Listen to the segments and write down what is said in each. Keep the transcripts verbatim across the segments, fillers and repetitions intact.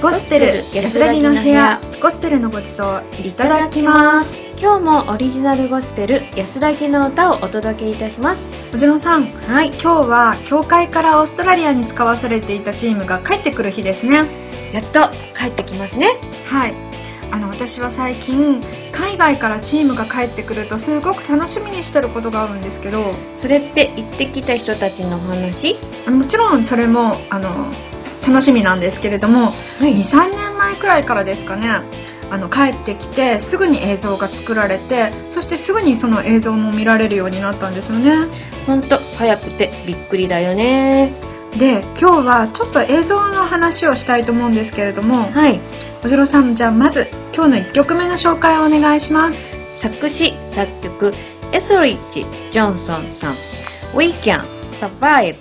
ゴスペル安らぎの部屋、ゴスペルのごちそういただきます。 今日もオリジナルゴスペル安らぎの歌をお届けいたします。 おじろさん、 はい、 今日は教会からオーストラリアに使わされていたチームが帰ってくる日ですね。 やっと帰ってきますね。 はい、あの私は最近海外からチームが帰ってくるとすごく楽しみにしてることがあるんですけど、 それって行ってきた人たちの話？ あのもちろんそれもあの楽しみなんですけれども、はい、にさんねんまえくらいからですかね、あの帰ってきてすぐに映像が作られて、そしてすぐにその映像も見られるようになったんですよね。 ほんと早くてびっくりだよね。 で、今日はちょっと映像の話をしたいと思うんですけれども、 はい、 おじろさん、じゃあまず今日のいっきょくめの紹介をお願いします。 作詞作曲エソリッチ・ジョンソンさん、 We Can Survive。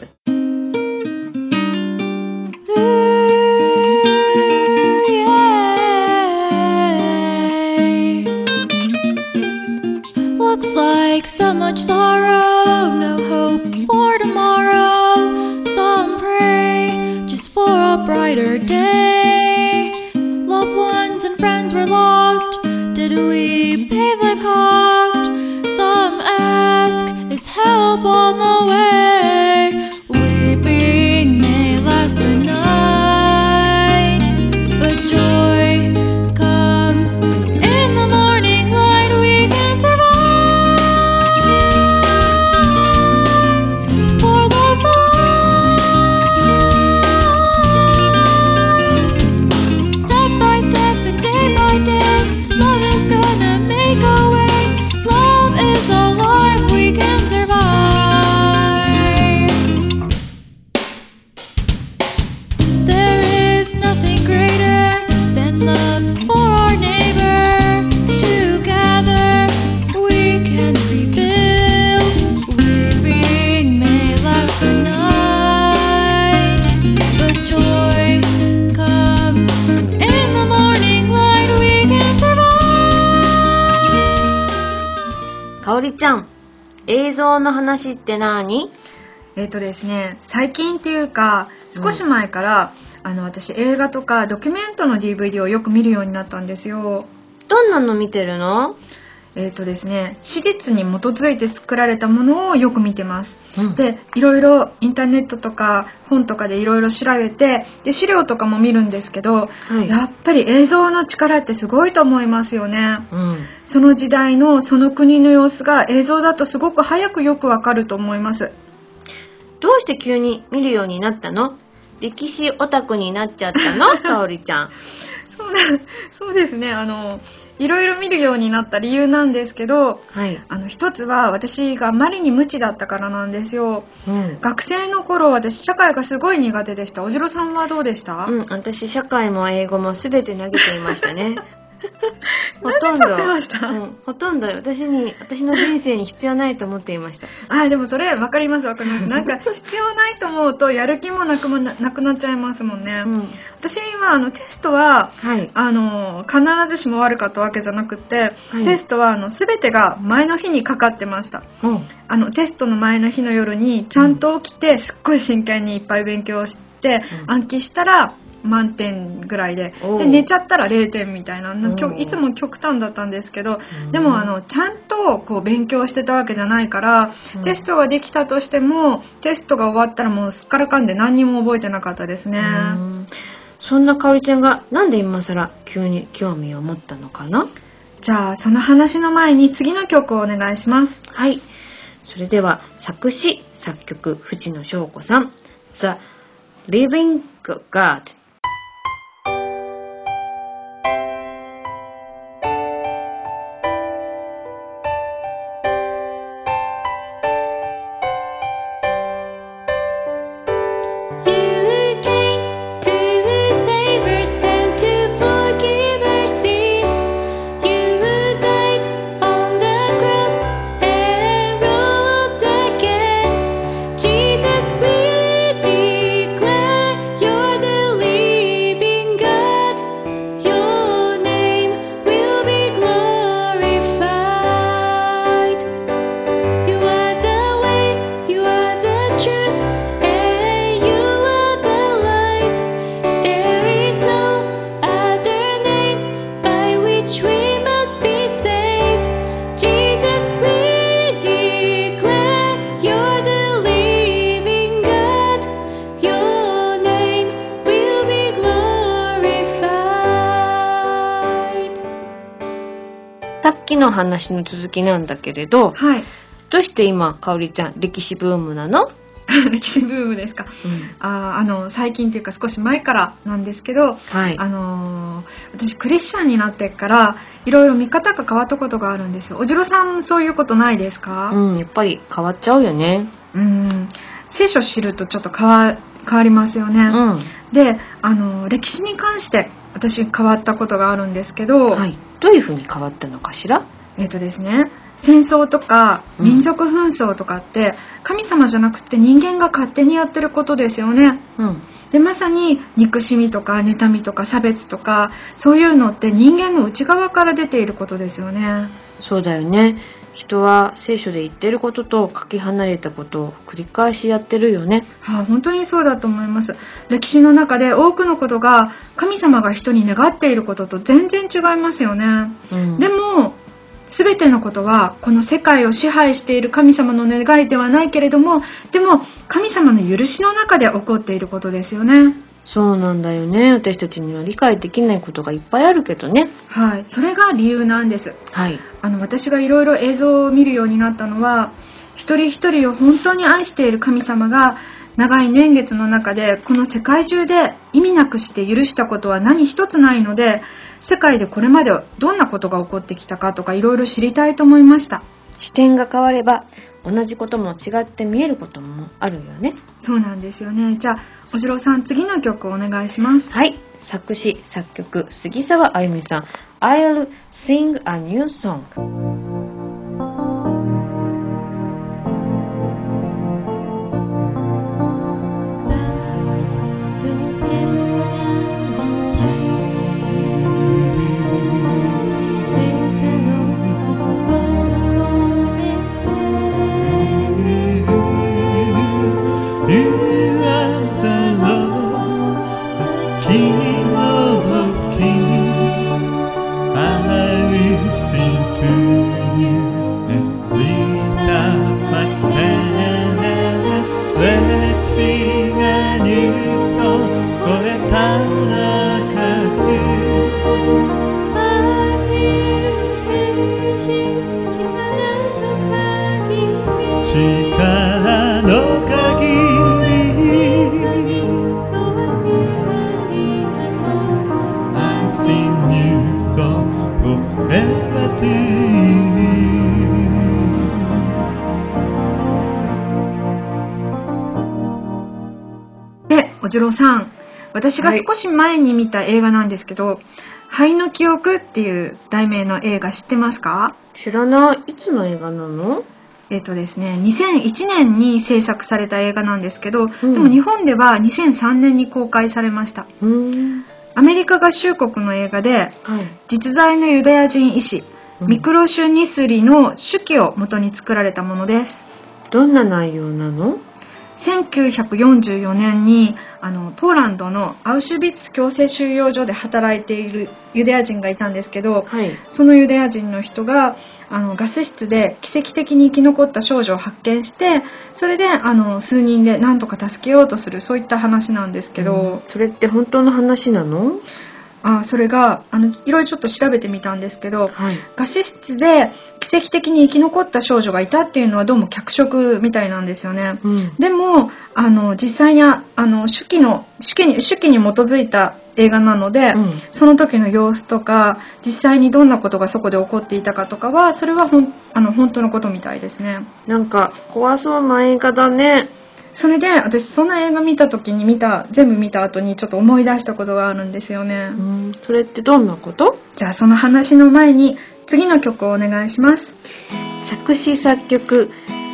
Looks like so much sorrow, no hope for tomorrow. Some pray just for a brighter day. Loved ones and friends were lost. Did we pay the cost? Some ask, is help on the way? Weeping may last the night, but joy comes in the morning light. We can survive. かおりちゃん、映像の話って何？ えっとですね、最近っていうか少し前から、うん、あの私映画とかドキュメントの ディーブイディー をよく見るようになったんですよ。 どんなの見てるの？ えっとですね、史実に基づいて作られたものをよく見てます、うん、で、いろいろインターネットとか本とかでいろいろ調べて、で資料とかも見るんですけど、はい、やっぱり映像の力ってすごいと思いますよね、うん、その時代のその国の様子が映像だとすごく早くよくわかると思います。 どうして急に見るようになったの？歴史オタクになっちゃったの？かおりちゃん。 そうな、そうですね、あのいろいろ見るようになった理由なんですけど、はい、あの一つは私があまりに無知だったからなんですよ、うん、学生の頃私社会がすごい苦手でした。おじろさんはどうでした？ うん、私社会も英語も全て投げていましたね。ほとんど、 ました、 うん、ほとんど私に私の人生に必要ないと思っていました。 あ、でもそれ分かります分かります。なんか必要ないと思うとやる気もなくもな、なくなっちゃいますもんね、うん、私はあのテストは、はい、あの必ずしも悪かったわけじゃなくて、はい、テストはあの全てが前の日にかかってました、うん、あのテストの前の日の夜にちゃんと起きて、すっごい真剣にいっぱい勉強して、うん、暗記したら満点ぐらい で, で寝ちゃったられいてんみたいな、いつも極端だったんですけど、でもあのちゃんとこう勉強してたわけじゃないから、うん、テストができたとしてもテストが終わったらもうすっからかんで何にも覚えてなかったですね。 うん、そんなかおりちゃんがなんで今更急に興味を持ったのかな？ じゃあその話の前に次の曲をお願いします。 はい、それでは作詞作曲藤野翔子さん、 The Living God。 Jesus, we declare you're the leader. さっきの話の続きなんだけれど、 はい、 どうして今かおりちゃん歴史ブームなの？ 歴史ブームですか、うん、あ, あの最近というか少し前からなんですけど、はい、あのー、私クリスチャンになってからいろいろ見方が変わったことがあるんですよ。おじろさんそういうことないですか？ うん、やっぱり変わっちゃうよね。 うん、聖書知るとちょっと変わ、変わりますよね、うん、で、あの歴史に関して私変わったことがあるんですけど、 はい、どういうふうに変わったのかしら？ えっとですね、戦争とか民族紛争とかって神様じゃなくて人間が勝手にやってることですよね、うん、でまさに憎しみとか妬みとか差別とかそういうのって人間の内側から出ていることですよね。 そうだよね。人は聖書で言ってることとかけ離れたことを繰り返しやってるよね。 はあ、本当にそうだと思います。歴史の中で多くのことが神様が人に願っていることと全然違いますよね、うん、でも全てのことはこの世界を支配している神様の願いではないけれども、でも神様の許しの中で起こっていることですよね。 そうなんだよね。私たちには理解できないことがいっぱいあるけどね。 はい、それが理由なんです、 はい、 あの私がいろいろ映像を見るようになったのは、一人一人を本当に愛している神様が長い年月の中でこの世界中で意味なくして許したことは何一つないので、世界でこれまでどんなことが起こってきたかとかいろいろ知りたいと思いました。 視点が変われば同じことも違って見えることもあるよね。 そうなんですよね。じゃあおじろうさん、次の曲お願いします。 はい、作詞作曲杉沢あゆみさん、 I'll sing a new song。 おじろうさん、私が少し前に見た映画なんですけど、はい、灰の記憶っていう題名の映画知ってますか？ 知らない。いつの映画なの？ えっとですね、にせんいちねんに制作された映画なんですけど、うん、でも日本ではにせんさんねんに公開されました。うん、アメリカ合衆国の映画で、はい、実在のユダヤ人医師、うん、ミクロシュ・ニスリの手記を元に作られたものです。 どんな内容なの？ せんきゅうひゃくよんじゅうよねんにあのポーランドのアウシュビッツ強制収容所で働いているユダヤ人がいたんですけど、はい、そのユダヤ人の人があのガス室で奇跡的に生き残った少女を発見して、それであの数人で何とか助けようとする、そういった話なんですけど、うん、 それって本当の話なの？ あ、それがあのいろいろちょっと調べてみたんですけど、はい、ガス室で奇跡的に生き残った少女がいたっていうのはどうも脚色みたいなんですよね、うん、でもあの実際にあの手記の手記に手記に基づいた映画なので、うん、その時の様子とか実際にどんなことがそこで起こっていたかとかは、それはほんあの本当のことみたいですね。 なんか怖そうな映画だね。 それで私その映画見た時に見た全部見た後にちょっと思い出したことがあるんですよね。 うん、それってどんなこと？ じゃあその話の前に次の曲をお願いします。 作詞作曲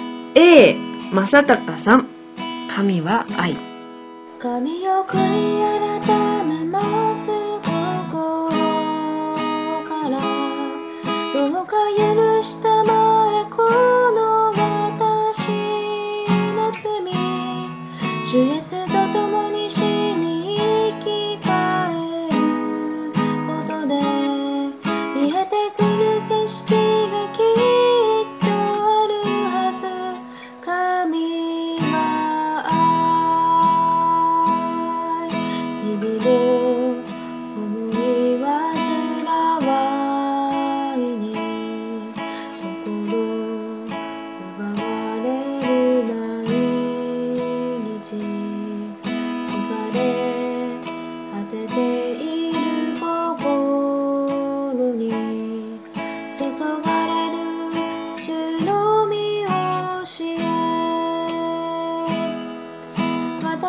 A 正隆さん、神は愛。 神よ悔い改めます心からどうか許したまえこの私の罪、主イエスと共に死に生き返ることで見えてくる景色がきっとあるはず。神は愛、日々を思い煩わいに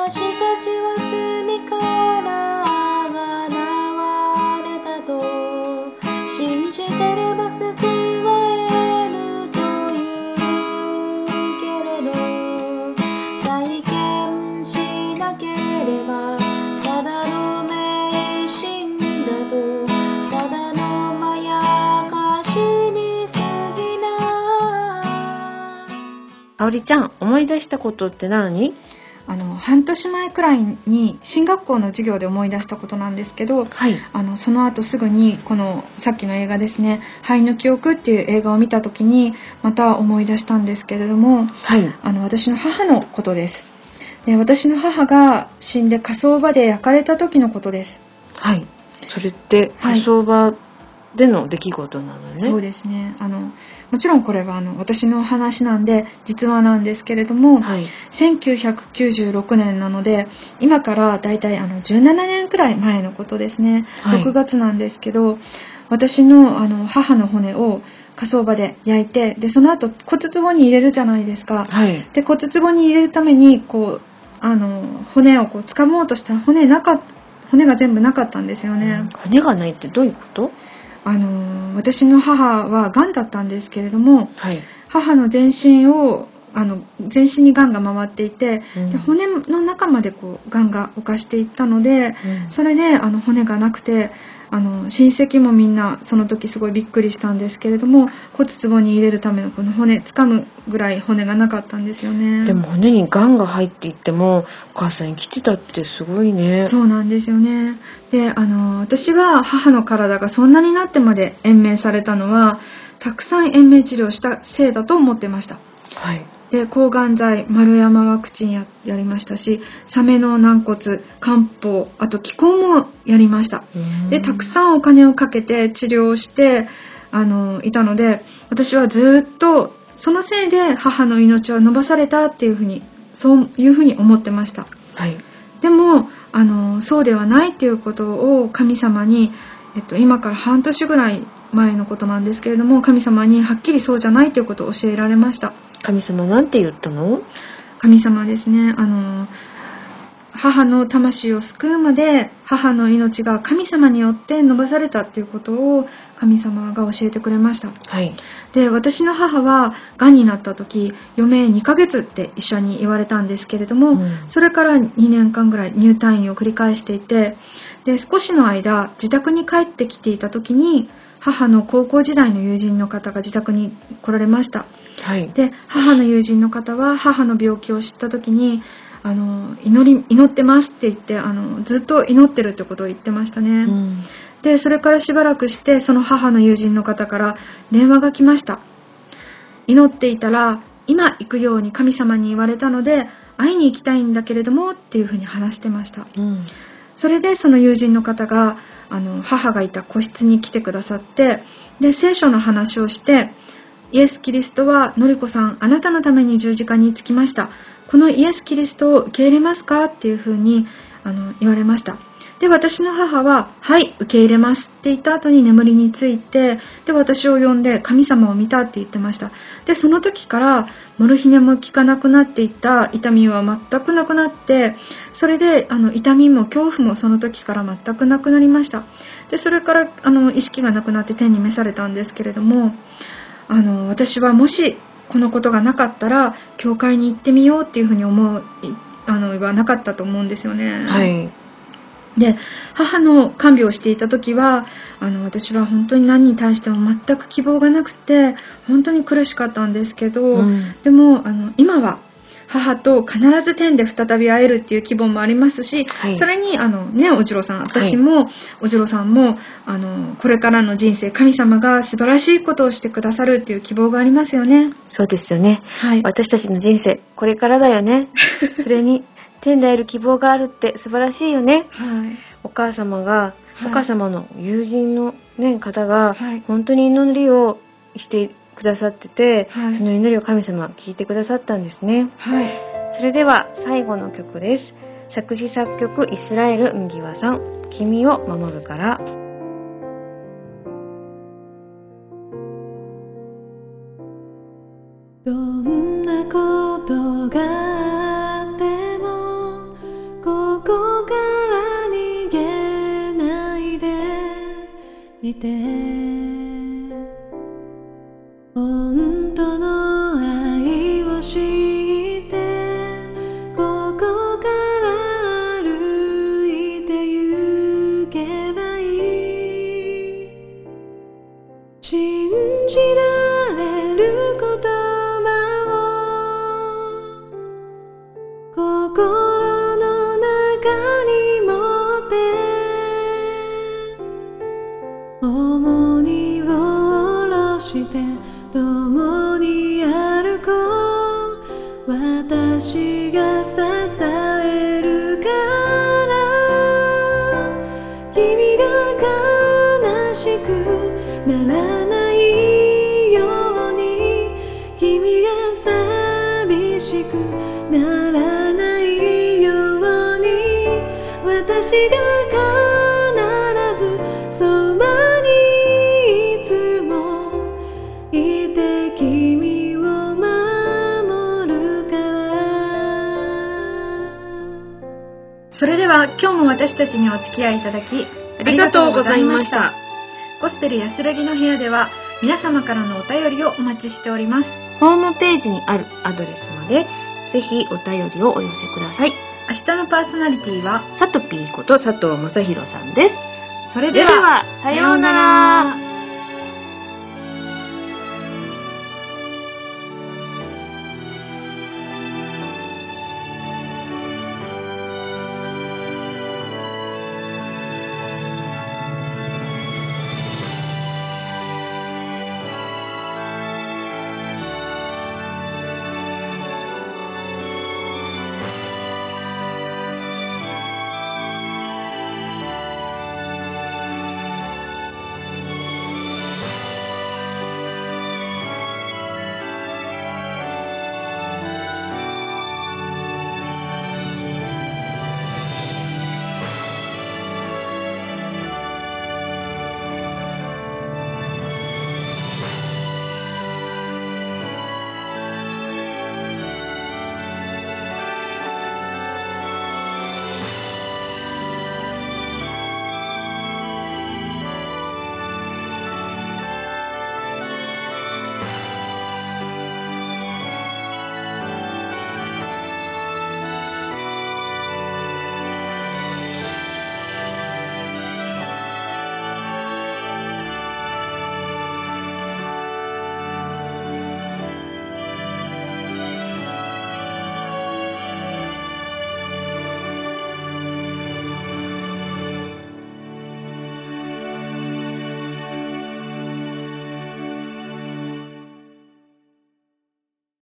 私たちは罪からあがなわれたと信じてれば救われるというけれど、体験しなければただの迷信だと、ただのまやかしに過ぎない。 かおりちゃん、思い出したことって何？ あの半年前くらいに進学校の授業で思い出したことなんですけど、はい、あのその後すぐにこのさっきの映画ですね、灰の記憶っていう映画を見た時にまた思い出したんですけれども、はい、あの私の母のことです。で、私の母が死んで火葬場で焼かれた時のことです。 はい、それって火葬場での出来事なのね。はい、 そうですね。あのもちろんこれはあの私の話なんで実話なんですけれども、はい、せんきゅうひゃくきゅうじゅうろくねんなので今からだいたいあのじゅうななねんくらい前のことですね。はい、ろくがつなんですけど、私のあの母の骨を火葬場で焼いて、でその後骨壺に入れるじゃないですか。はい、で骨壺に入れるためにこうあの骨をこう掴もうとしたら骨なか骨が全部なかったんですよね。 うん、骨がないってどういうこと？ あの私の母はがんだったんですけれども、はい、母の全身をあの全身にがんが回っていて、うん、で骨の中までこうがんが侵していったので、うん、それであの骨がなくて、あの親戚もみんなその時すごいびっくりしたんですけれども、骨壺に入れるためのこの骨掴むぐらい骨がなかったんですよね。 でも骨にがんが入っていってもお母さん生きてたってすごいね。 そうなんですよね。で、あの私が母の体がそんなになってまで延命されたのはたくさん延命治療したせいだと思ってました。はい。で、抗がん剤、丸山ワクチン や, やりましたし、サメの軟骨、漢方、あと気孔もやりました。で、たくさんお金をかけて治療してあのいたので、私はずっとそのせいで母の命は延ばされたっていうふうにそういうふうに思ってました。はい。でもあのそうではないっていうことを神様に、えっと、今から半年ぐらい前のことなんですけれども、神様にはっきりそうじゃないということを教えられました。 神様なんて言ったの？ 神様ですね、あの母の魂を救うまで母の命が神様によって伸ばされたということを神様が教えてくれました。はい、で、私の母はがんになった時余命にかげつって医者に言われたんですけれども、うん、それからにねんかんぐらい入退院を繰り返していて、で少しの間自宅に帰ってきていた時に母の高校時代の友人の方が自宅に来られました。はい、で母の友人の方は母の病気を知った時にあの 祈り祈ってますって言ってあのずっと祈ってるってことを言ってましたね。うん、でそれからしばらくしてその母の友人の方から電話が来ました。祈っていたら今行くように神様に言われたので会いに行きたいんだけれどもっていうふうに話してました。うん、それでその友人の方があの母がいた個室に来てくださって、で聖書の話をして、イエス・キリストはのりこさんあなたのために十字架につきました、このイエス・キリストを受け入れますかっていうふうにあの言われました。で私の母ははい受け入れますって言った後に眠りについて、で私を呼んで神様を見たって言ってました。でその時からモルヒネも効かなくなっていった痛みは全くなくなって、それであの痛みも恐怖もその時から全くなくなりました。でそれからあの意識がなくなって天に召されたんですけれども、あの私はもしこのことがなかったら教会に行ってみようっていうふうに思うあのはなかったと思うんですよね。はい。で母の看病をしていた時はあの私は本当に何に対しても全く希望がなくて本当に苦しかったんですけど、うん、でもあの今は母と必ず天で再び会えるっていう希望もありますし、はい、それにあの、ね、おじろさん私も、はい、おじろさんもあのこれからの人生神様が素晴らしいことをしてくださるっていう希望がありますよね。 そうですよね、はい、私たちの人生これからだよねそれに天で会える希望があるって素晴らしいよね、はい、お母様が、はい、お母様の友人の、ね、方が、はい、本当に祈りをしてくださってて、はい、その祈りを神様聞いてくださったんですね、はい、それでは最後の曲です。作詞作曲イスラエル麦和さん、君を守るから。 どんなことがあってもて本当の愛を知ってここから歩いて行けばいい信じられる言葉を心の中に持って重荷を下ろして共に歩こう私が支えるから君が悲しくならないように君が寂しくならないように私が必ずそばにいつもいて君を守るからそれでは今日も私たちにお付き合いいただきありがとうございました。 ゴスペル安らぎの部屋では皆様からのお便りをお待ちしております。 ホームページにあるアドレスまでぜひお便りをお寄せください。 明日のパーソナリティはさとぴーこと佐藤正宏さんです。 それではさようなら。